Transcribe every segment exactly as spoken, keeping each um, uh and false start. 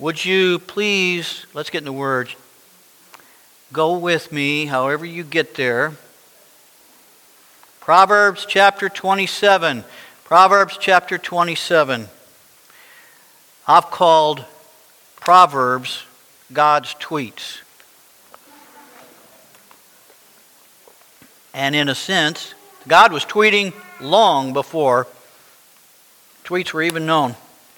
Would you please, let's get in the Word, go with me, however you get there. Proverbs chapter twenty-seven. Proverbs chapter twenty-seven. I've called Proverbs God's tweets. And in a sense, God was tweeting long before tweets were even known.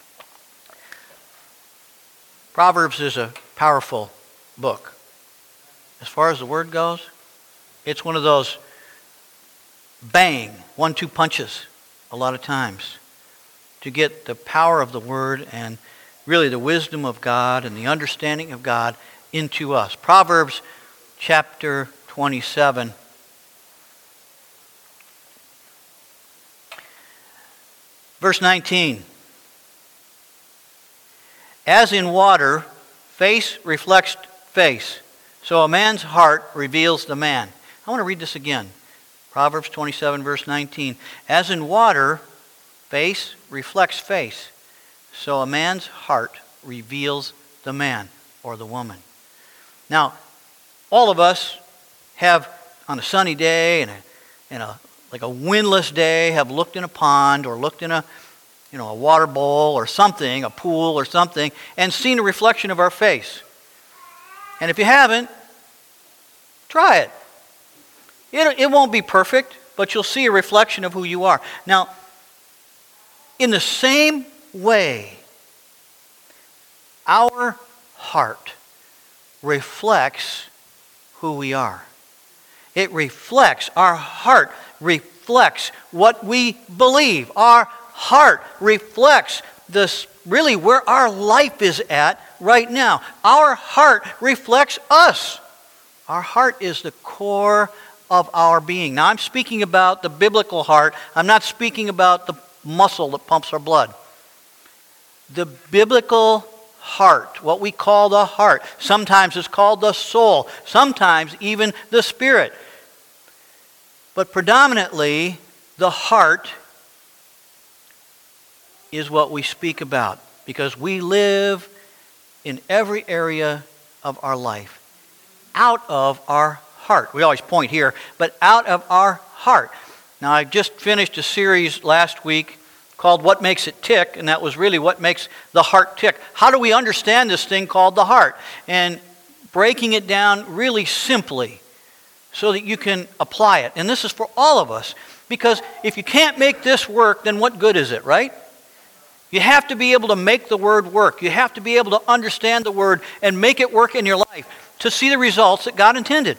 Proverbs is a powerful book. As far as the word goes, it's one of those bang, one-two punches a lot of times to get the power of the word and really the wisdom of God and the understanding of God into us. Proverbs chapter twenty-seven. Verse nineteen. As in water, face reflects face, so a man's heart reveals the man. I want to read this again. Proverbs twenty-seven, verse nineteen. As in water, face reflects face, so a man's heart reveals the man or the woman. Now, all of us have, on a sunny day and a, and a like a windless day, have looked in a pond or looked in a you know a water bowl or something, a pool or something, and seen a reflection of our face. And if you haven't, try it. It, it won't be perfect, but you'll see a reflection of who you are. Now, in the same way, our heart reflects who we are. It reflects, our heart reflects what we believe. Our heart reflects this, really where our life is at right now. Our heart reflects us. Our heart is the core of our being. Now, I'm speaking about the biblical heart. I'm not speaking about the muscle that pumps our blood. The biblical heart, what we call the heart. Sometimes it's called the soul. Sometimes even the spirit. But predominantly, the heart is what we speak about, because we live in every area of our life out of our heart. We always point here, but out of our heart. Now, I just finished a series last week called What Makes It Tick, and that was really what makes the heart tick. How do we understand this thing called the heart? And breaking it down really simply so that you can apply it. And this is for all of us, because if you can't make this work, then what good is it, right? You have to be able to make the word work. You have to be able to understand the word and make it work in your life to see the results that God intended.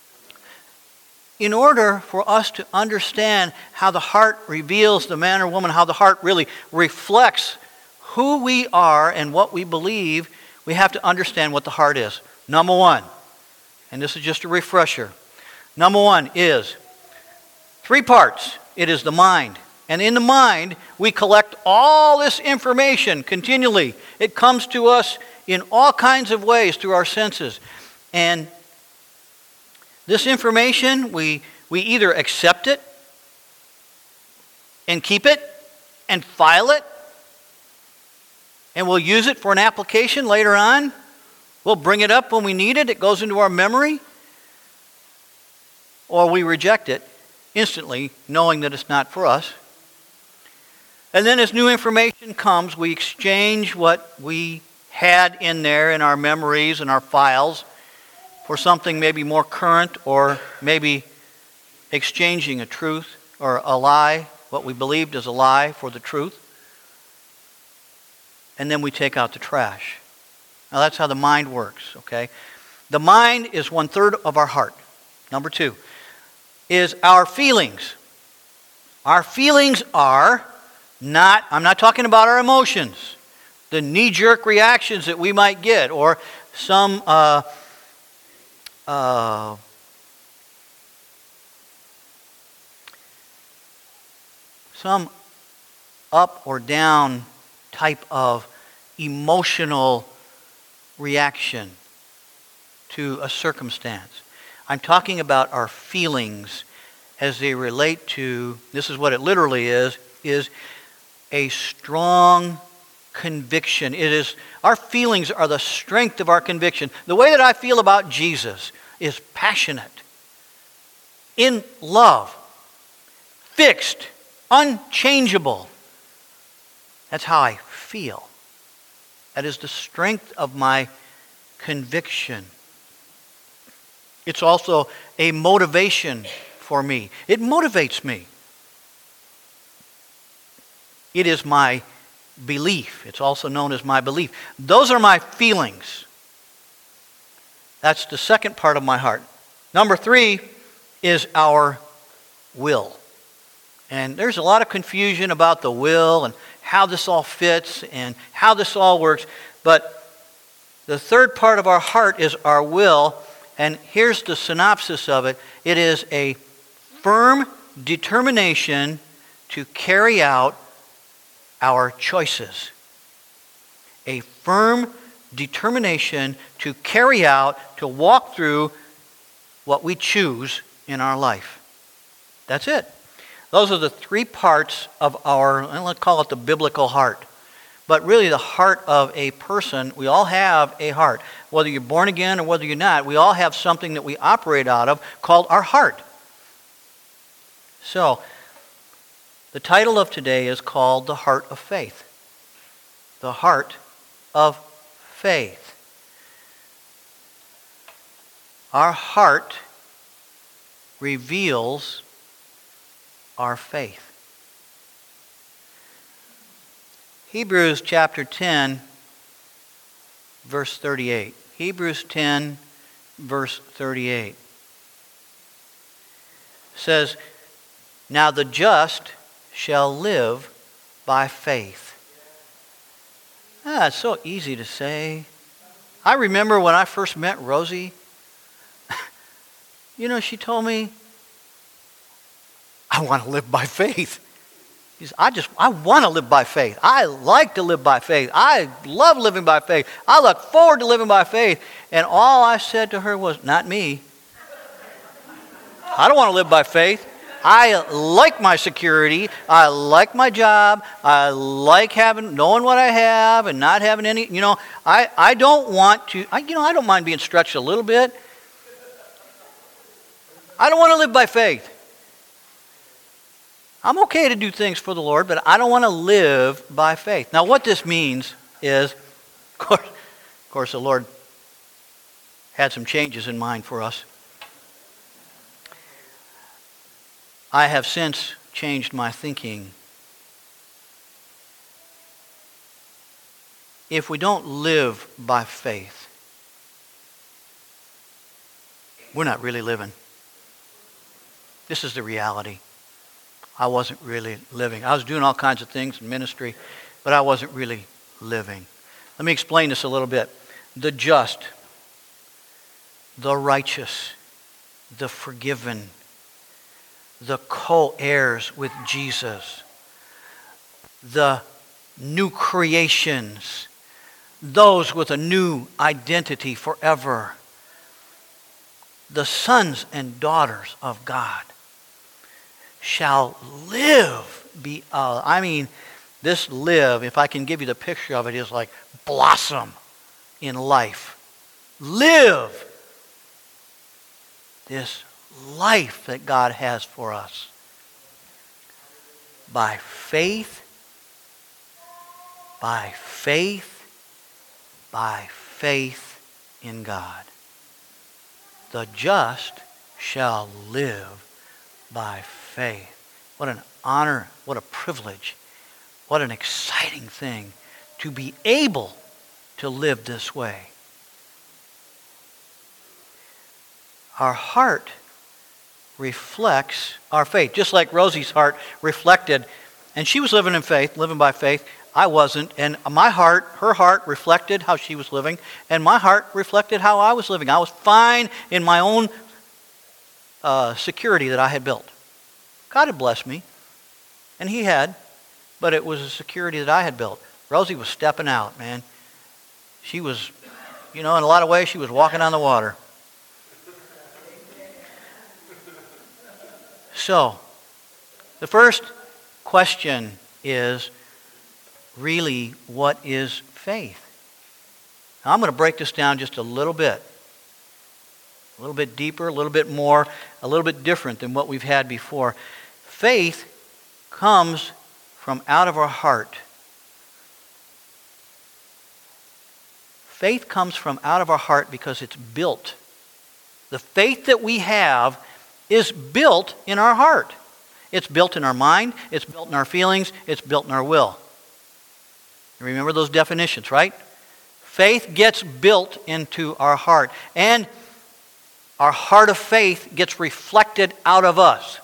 In order for us to understand how the heart reveals the man or woman, how the heart really reflects who we are and what we believe, we have to understand what the heart is. Number one, and this is just a refresher. Number one is three parts. It is the mind. And in the mind, we collect all this information continually. It comes to us in all kinds of ways through our senses. And this information, we, we either accept it and keep it and file it, and we'll use it for an application later on. We'll bring it up when we need it. It goes into our memory. Or we reject it instantly, knowing that it's not for us. And then as new information comes, we exchange what we had in there in our memories and our files for something maybe more current, or maybe exchanging a truth or a lie, what we believed as a lie, for the truth. And then we take out the trash. Now that's how the mind works, okay? The mind is one third of our heart. Number two is our feelings. Our feelings are not, I'm not talking about our emotions, the knee-jerk reactions that we might get, or some uh, uh, some up or down type of emotional reaction to a circumstance. I'm talking about our feelings as they relate to, this is what it literally is, is a strong conviction. It is, our feelings are the strength of our conviction. The way that I feel about Jesus is passionate, in love, fixed, unchangeable. That's how I feel. That is the strength of my conviction. It's also a motivation for me. It motivates me. It is my belief. It's also known as my belief. Those are my feelings. That's the second part of my heart. Number three is our will. And there's a lot of confusion about the will and how this all fits and how this all works. But the third part of our heart is our will. And here's the synopsis of it. It is a firm determination to carry out our choices. A firm determination to carry out, to walk through what we choose in our life. That's it. Those are the three parts of our, let's call it the biblical heart. But really the heart of a person, we all have a heart. Whether you're born again or whether you're not, we all have something that we operate out of called our heart. So, the title of today is called The Heart of Faith. The Heart of Faith. Our heart reveals our faith. Hebrews chapter ten, verse thirty-eight. Hebrews ten, verse thirty-eight says, "Now the just shall live by faith." Ah, it's so easy to say. I remember when I first met Rosie, you know, she told me, I want to live by faith. She said, I just, I want to live by faith. I like to live by faith. I love living by faith. I look forward to living by faith. And all I said to her was, not me. I don't want to live by faith. I like my security. I like my job. I like having, knowing what I have and not having any, you know, I, I don't want to, I, you know, I don't mind being stretched a little bit. I don't want to live by faith. I'm okay to do things for the Lord, but I don't want to live by faith. Now, what this means is, of course, of course, the Lord had some changes in mind for us. I have since changed my thinking. If we don't live by faith, we're not really living. This is the reality. I wasn't really living. I was doing all kinds of things in ministry, but I wasn't really living. Let me explain this a little bit. The just, the righteous, the forgiven, the co-heirs with Jesus, the new creations, those with a new identity forever, the sons and daughters of God shall live. Be, uh, I mean, this live, if I can give you the picture of it, is like blossom in life. Live this life that God has for us by faith, by faith, by faith in God. The just shall live by faith. What an honor, what a privilege, what an exciting thing to be able to live this way. Our heart reflects our faith, just like Rosie's heart reflected, and she was living in faith, living by faith. I wasn't, and my heart, her heart reflected how she was living, and my heart reflected how I was living. I was fine in my own uh, security that I had built. God had blessed me, and He had, but it was a security that I had built. Rosie was stepping out, man. She was, you know, in a lot of ways, she was walking on the water. So, the first question is, really what is faith? Now, I'm going to break this down just a little bit. A little bit deeper, a little bit more, a little bit different than what we've had before. Faith comes from out of our heart. Faith comes from out of our heart because it's built. The faith that we have is built in our heart. It's built in our mind, it's built in our feelings, it's built in our will. Remember those definitions, right? Faith gets built into our heart. And our heart of faith gets reflected out of us.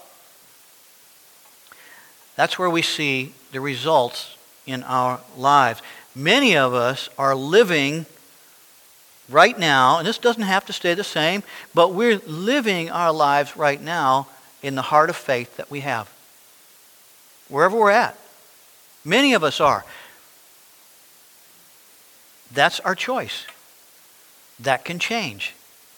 That's where we see the results in our lives. Many of us are living right now, and this doesn't have to stay the same, but we're living our lives right now in the heart of faith that we have. Wherever we're at. Many of us are. That's our choice. That can change.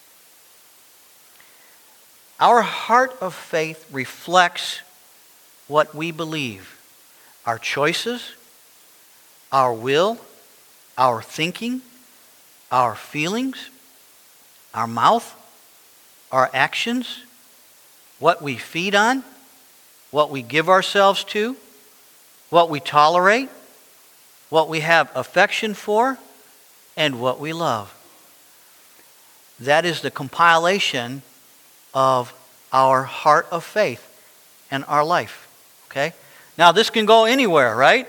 Our heart of faith reflects what we believe. Our choices, our will, our thinking, our feelings, our mouth, our actions, what we feed on, what we give ourselves to, what we tolerate, what we have affection for, and what we love. That is the compilation of our heart of faith and our life. Okay? Now this can go anywhere, right?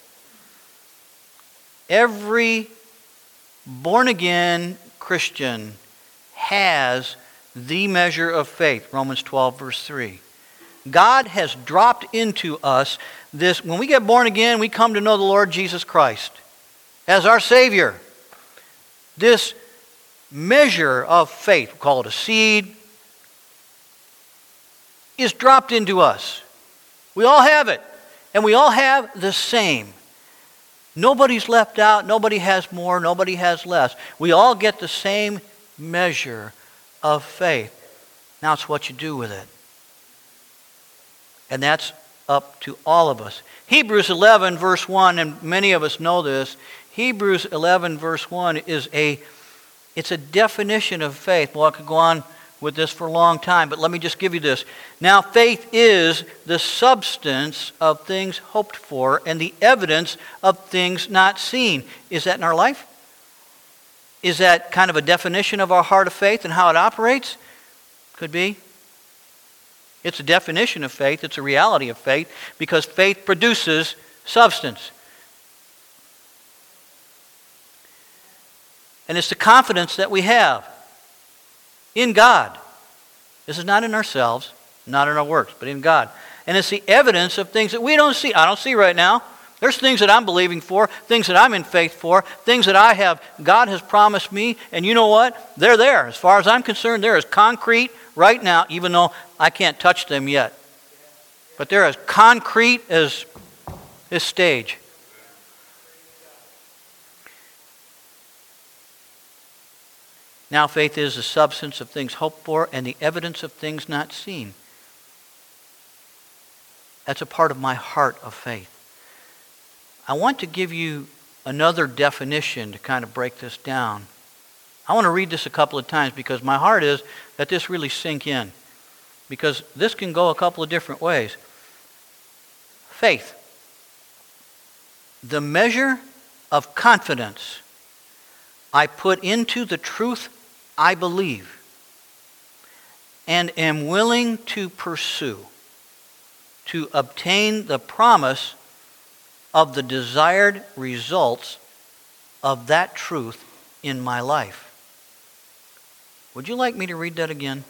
Every born-again Christian has the measure of faith. Romans twelve, verse three. God has dropped into us this. When we get born again, we come to know the Lord Jesus Christ as our Savior. This measure of faith, we call it a seed, is dropped into us. We all have it. And we all have the same. Nobody's left out. Nobody has more. Nobody has less. We all get the same measure of faith. Now it's what you do with it. And that's up to all of us. Hebrews eleven verse one, and many of us know this. Hebrews eleven verse one is a, it's a definition of faith. Well, I could go on with this for a long time, but let me just give you this. Now, faith is the substance of things hoped for and the evidence of things not seen. Is that in our life? Is that kind of a definition of our heart of faith and how it operates? Could be. It's a definition of faith. It's a reality of faith because faith produces substance. And it's the confidence that we have in God. This is not in ourselves, not in our works, but in God. And it's the evidence of things that we don't see. I don't see right now. There's things that I'm believing for, things that I'm in faith for, things that I have, God has promised me, and you know what? They're there. As far as I'm concerned, they're as concrete right now, even though I can't touch them yet. But they're as concrete as this stage. Now faith is the substance of things hoped for and the evidence of things not seen. That's a part of my heart of faith. I want to give you another definition to kind of break this down. I want to read this a couple of times because my heart is that this really sink in. Because this can go a couple of different ways. Faith. The measure of confidence I put into the truth I believe and am willing to pursue to obtain the promise of the desired results of that truth in my life. Would you like me to read that again?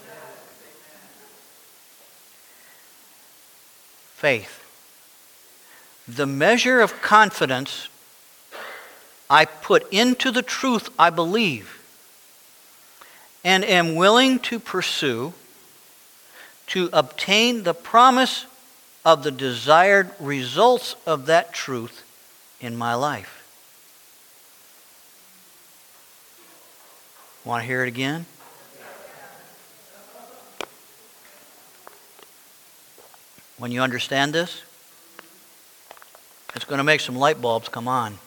Faith. The measure of confidence I put into the truth I believe and am willing to pursue to obtain the promise of the desired results of that truth in my life. Want to hear it again? When you understand this, it's going to make some light bulbs come on.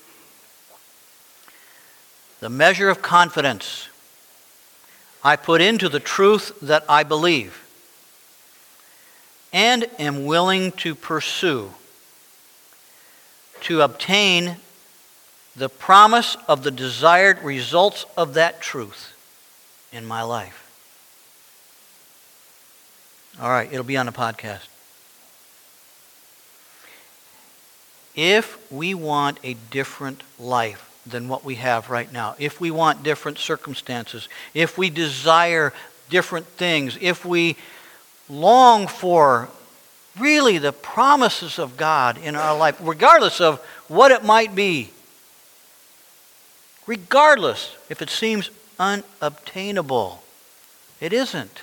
The measure of confidence I put into the truth that I believe and am willing to pursue to obtain the promise of the desired results of that truth in my life. All right, it'll be on the podcast. If we want a different life than what we have right now, if we want different circumstances, if we desire different things, if we long for really the promises of God in our life, regardless of what it might be, regardless if it seems unobtainable, it isn't.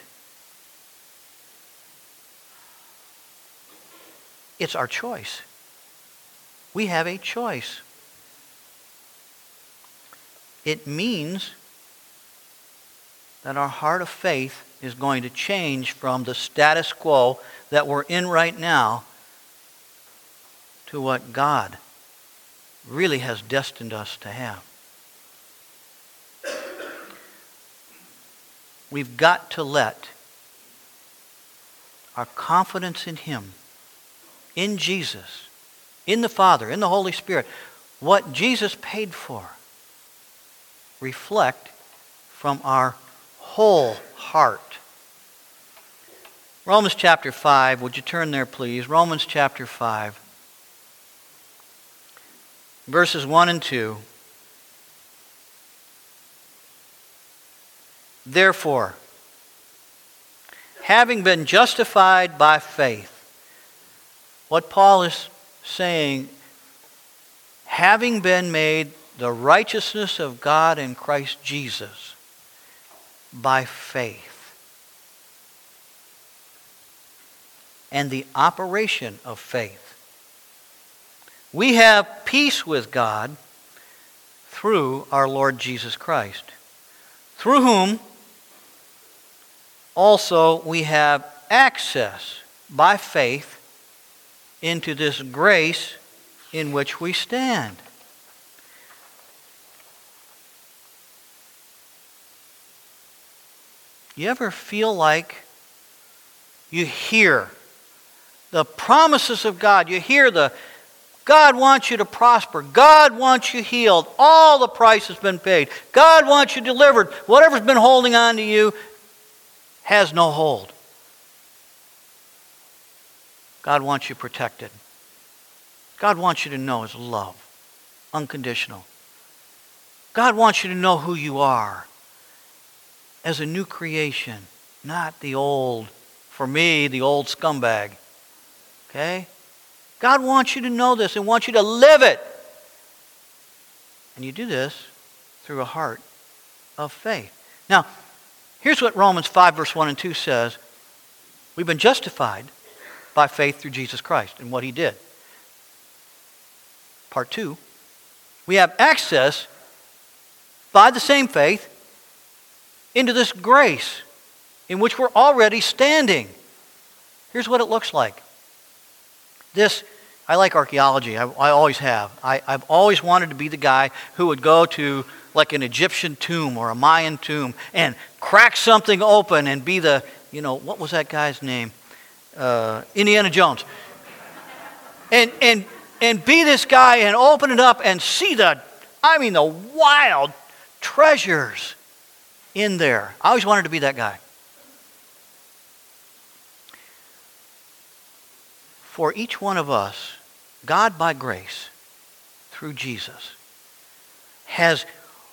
It's our choice. We have a choice. It means that our heart of faith is going to change from the status quo that we're in right now to what God really has destined us to have. We've got to let our confidence in Him, in Jesus, in the Father, in the Holy Spirit, what Jesus paid for, reflect from our whole heart. Romans chapter five, would you turn there please? Romans chapter five, verses one and two. Therefore, having been justified by faith, what Paul is saying, having been made the righteousness of God in Christ Jesus by faith, and the operation of faith, we have peace with God through our Lord Jesus Christ, through whom also we have access by faith into this grace in which we stand. You ever feel like you hear the promises of God? You hear the God wants you to prosper. God wants you healed. All the price has been paid. God wants you delivered. Whatever's been holding on to you has no hold. God wants you protected. God wants you to know His love, unconditional. God wants you to know who you are as a new creation, not the old, for me, the old scumbag. Okay? God wants you to know this and wants you to live it. And you do this through a heart of faith. Now, here's what Romans five, verse one and two says. We've been justified by faith through Jesus Christ and what He did. Part two, we have access by the same faith into this grace in which we're already standing. Here's what it looks like. This, I like archaeology. I, I always have. I, I've always wanted to be the guy who would go to like an Egyptian tomb or a Mayan tomb and crack something open and be the, you know, what was that guy's name? Uh, Indiana Jones. And and and be this guy and open it up and see the, I mean, the wild treasures in there. I always wanted to be that guy. For each one of us, God by grace, through Jesus, has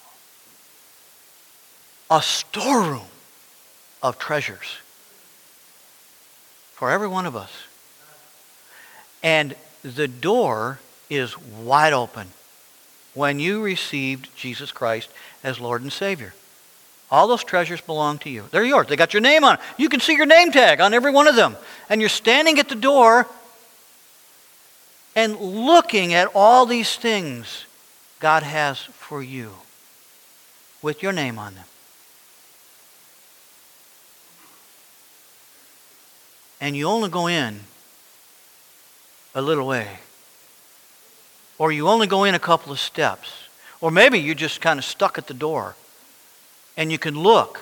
a storeroom of treasures for every one of us. And the door is wide open when you received Jesus Christ as Lord and Savior. All those treasures belong to you. They're yours. They got your name on it. You can see your name tag on every one of them. And you're standing at the door and looking at all these things God has for you with your name on them. And you only go in a little way Or you only go in a couple of steps. Or maybe you're just kind of stuck at the door and you can look.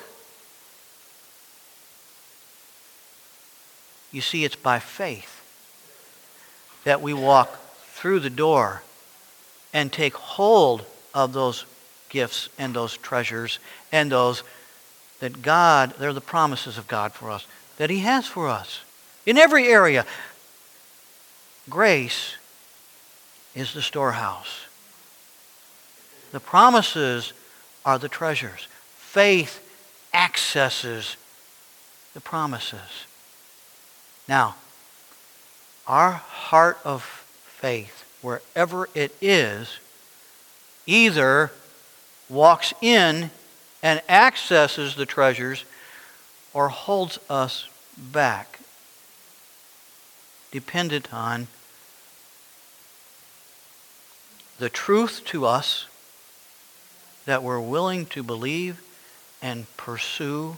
You see, it's by faith that we walk through the door and take hold of those gifts and those treasures and those that God, they're the promises of God for us, that He has for us in every area. Grace is the storehouse. The promises are the treasures. Faith accesses the promises. Now, our heart of faith, wherever it is, either walks in and accesses the treasures or holds us back, dependent on the truth to us that we're willing to believe and pursue.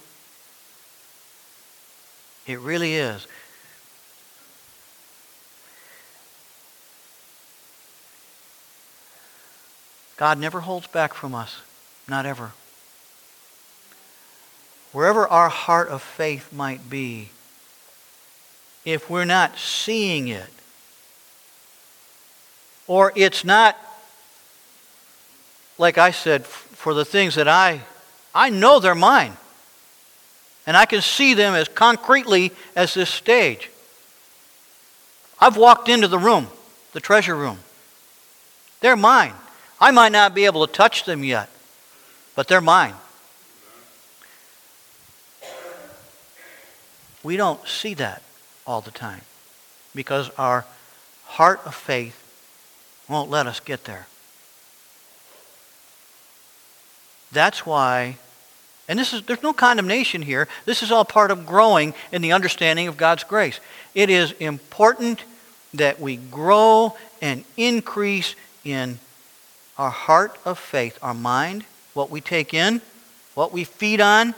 It really is. God never holds back from us. Not ever. Wherever our heart of faith might be, if we're not seeing it, or it's not, like I said, for the things that I, I know they're mine, and I can see them as concretely as this stage. I've walked into the room, the treasure room. They're mine. I might not be able to touch them yet, but they're mine. We don't see that all the time because our heart of faith won't let us get there. That's why, and this is there's no condemnation here. This is all part of growing in the understanding of God's grace. It is important that we grow and increase in our heart of faith, our mind, what we take in, what we feed on,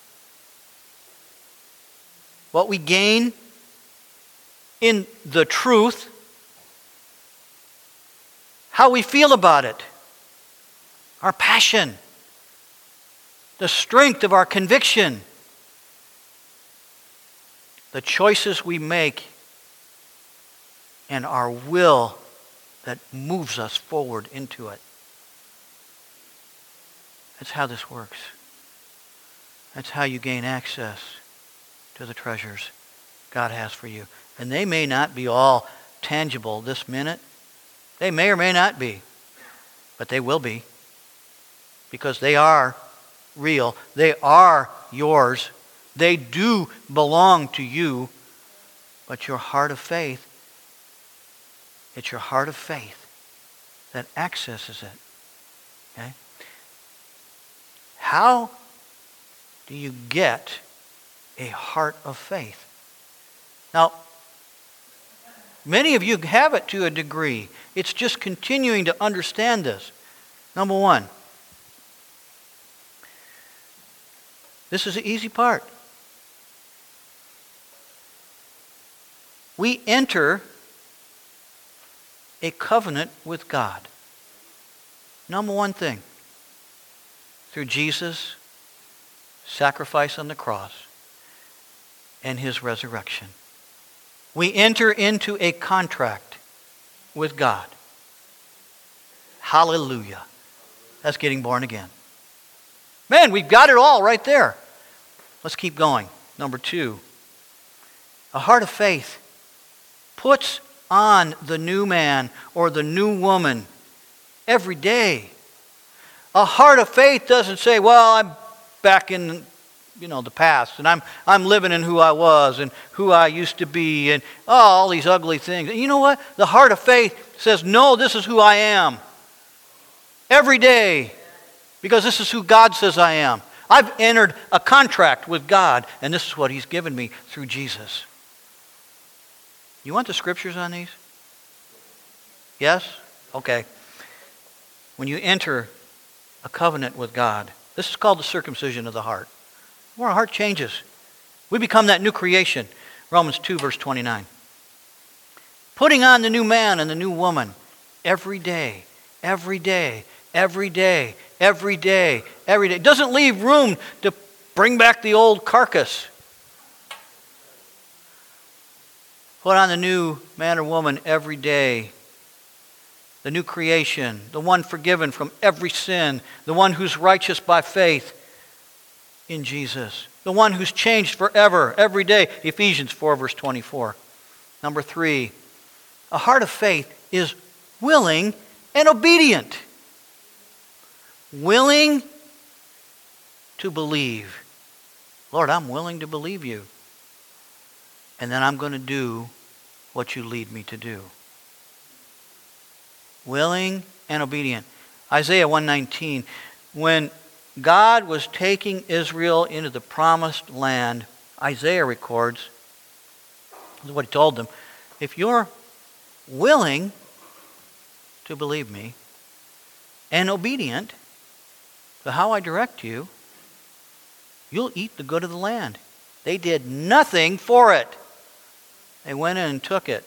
what we gain in the truth, how we feel about it, our passion, the strength of our conviction, the choices we make, and our will that moves us forward into it. That's how this works. That's how you gain access to the treasures God has for you. And they may not be all tangible this minute. They may or may not be. But they will be. Because they are real. They are yours. They do belong to you. But your heart of faith, it's your heart of faith that accesses it. Okay? How do you get a heart of faith? Now, many of you have it to a degree. It's just continuing to understand this. Number one, this is the easy part. We enter a covenant with God. Number one thing, through Jesus' sacrifice on the cross and His resurrection. We enter into a contract with God. Hallelujah. That's getting born again. Man, we've got it all right there. Let's keep going. Number two, a heart of faith puts on the new man or the new woman every day. A heart of faith doesn't say, well, I'm back in, you know, the past, and I'm I'm living in who I was and who I used to be, and oh, all these ugly things. And you know what? The heart of faith says, no, this is who I am. Every day. Because this is who God says I am. I've entered a contract with God, and this is what He's given me through Jesus. You want the scriptures on these? Yes? Okay. When you enter a covenant with God, this is called the circumcision of the heart. Where our heart changes. We become that new creation. Romans two, verse twenty-nine. Putting on the new man and the new woman every day, every day, every day, every day, every day. It doesn't leave room to bring back the old carcass. Put on the new man or woman every day. The new creation, the one forgiven from every sin, the one who's righteous by faith in Jesus, the one who's changed forever, every day. Ephesians four, verse twenty-four. Number three, a heart of faith is willing and obedient. Willing to believe. Lord, I'm willing to believe you. And then I'm going to do what you lead me to do. Willing and obedient. Isaiah one nineteen, when God was taking Israel into the promised land, Isaiah records, this is what he told them, if you're willing to believe me and obedient to how I direct you, you'll eat the good of the land. They did nothing for it. They went in and took it.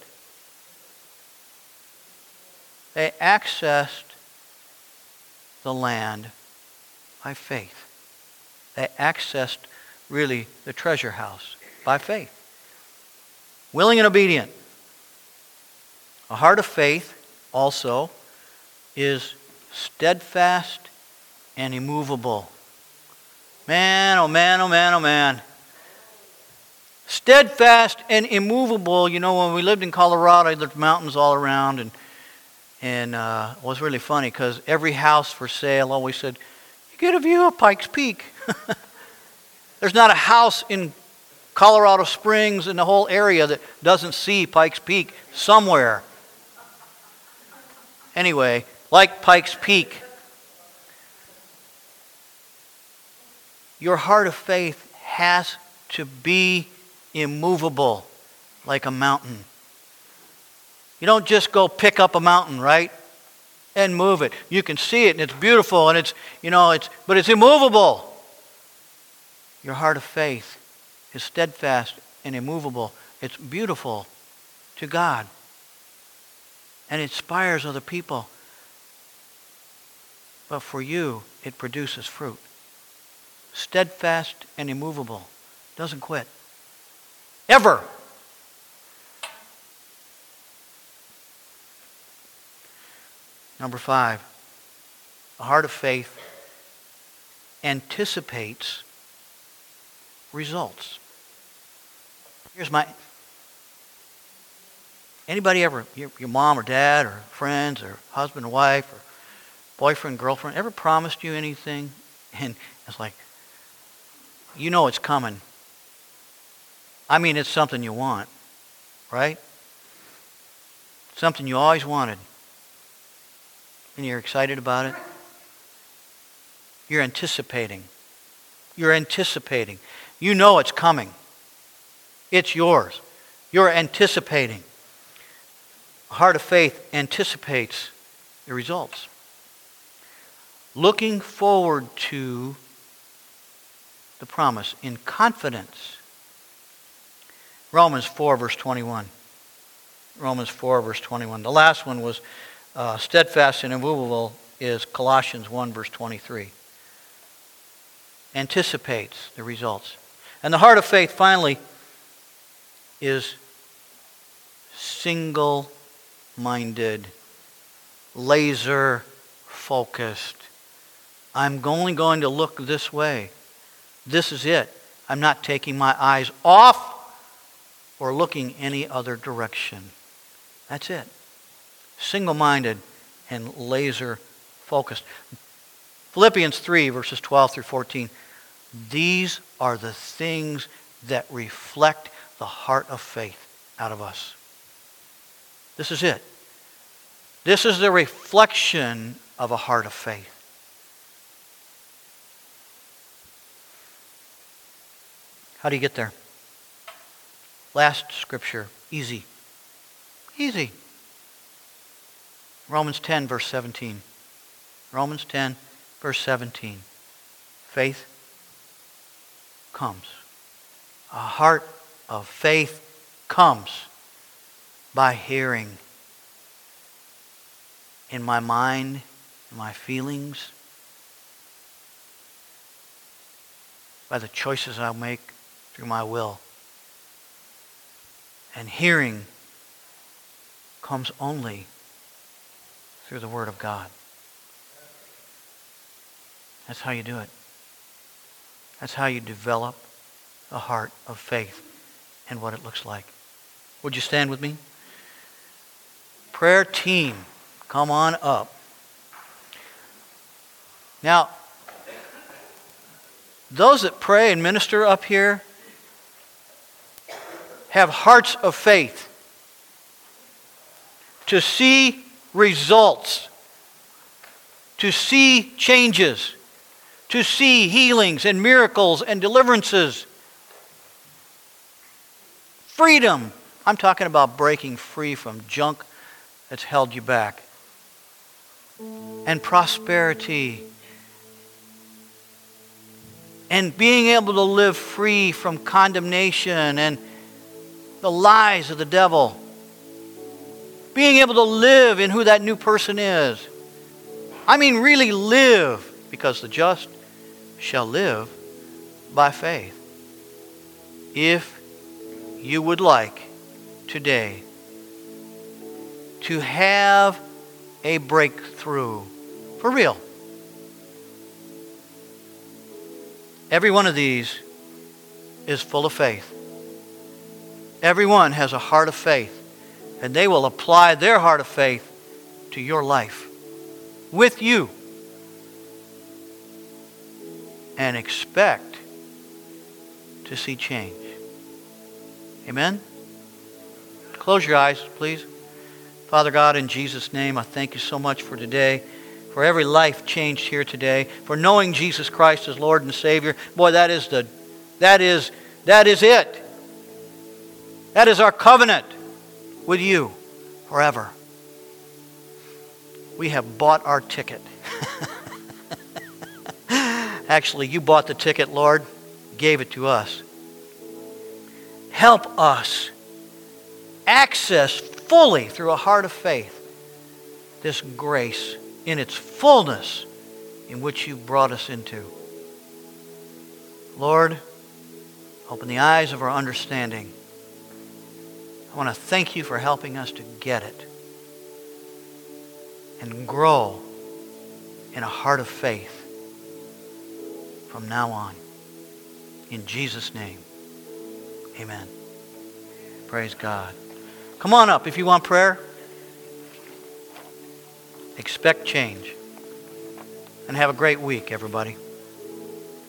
They accessed the land by faith. They accessed, really, the treasure house by faith. Willing and obedient. A heart of faith, also, is steadfast and immovable. Man, oh man, oh man, oh man. Steadfast and immovable. You know, when we lived in Colorado, there's mountains all around, and and uh, it was really funny because every house for sale always said, you get a view of Pikes Peak. There's not a house in Colorado Springs and the whole area that doesn't see Pikes Peak somewhere. Anyway, like Pikes Peak, your heart of faith has to be immovable like a mountain. You don't just go pick up a mountain, right? And move it. You can see it and it's beautiful and it's, you know, it's but it's immovable. Your heart of faith is steadfast and immovable. It's beautiful to God. And it inspires other people. But for you, it produces fruit. Steadfast and immovable. Doesn't quit. Ever. Number five, a heart of faith anticipates results. Here's my... Anybody ever, your, your mom or dad or friends or husband or wife or boyfriend, girlfriend, ever promised you anything? And it's like, you know it's coming. I mean, it's something you want, right? Something you always wanted. And you're excited about it. You're anticipating. You're anticipating. You know it's coming. It's yours. You're anticipating. A heart of faith anticipates the results. Looking forward to the promise in confidence. Romans four, verse twenty-one. Romans four, verse twenty-one. The last one was uh, steadfast and immovable is Colossians one, verse twenty-three. Anticipates the results. And the heart of faith, finally, is single-minded, laser-focused. I'm only going to look this way. This is it. I'm not taking my eyes off or looking any other direction. That's it. Single-minded and laser-focused. Philippians three, verses twelve through fourteen. These are the things that reflect the heart of faith out of us. This is it. This is the reflection of a heart of faith. How do you get there? Last scripture. Easy. Easy. Romans ten, verse seventeen. Romans ten, verse seventeen. Faith comes. A heart of faith comes by hearing. in my mind, in my feelings, by the choices I'll make through my will. And hearing comes only through the Word of God. That's how you do it. That's how you develop a heart of faith and what it looks like. Would you stand with me? Prayer team, come on up. Now, those that pray and minister up here have hearts of faith to see results, to see changes, to see healings and miracles and deliverances. Freedom. I'm talking about breaking free from junk that's held you back. And prosperity. And being able to live free from condemnation and the lies of the devil. Being able to live in who that new person is. I mean really live, because the just shall live by faith. If you would like today to have a breakthrough, for real. Every one of these is full of faith. Everyone has a heart of faith, and they will apply their heart of faith to your life with you and expect to see change. Amen? Close your eyes, please. Father God, in Jesus' name, I thank you so much for today, for every life changed here today, for knowing Jesus Christ as Lord and Savior. Boy, that is the, that is, that is it. That is our covenant with you forever. We have bought our ticket. Actually, you bought the ticket, Lord, gave it to us. Help us access fully through a heart of faith this grace in its fullness in which you brought us into. Lord, open the eyes of our understanding. I want to thank you for helping us to get it and grow in a heart of faith from now on. In Jesus' name, amen. Praise God. Come on up if you want prayer. Expect change. And have a great week, everybody.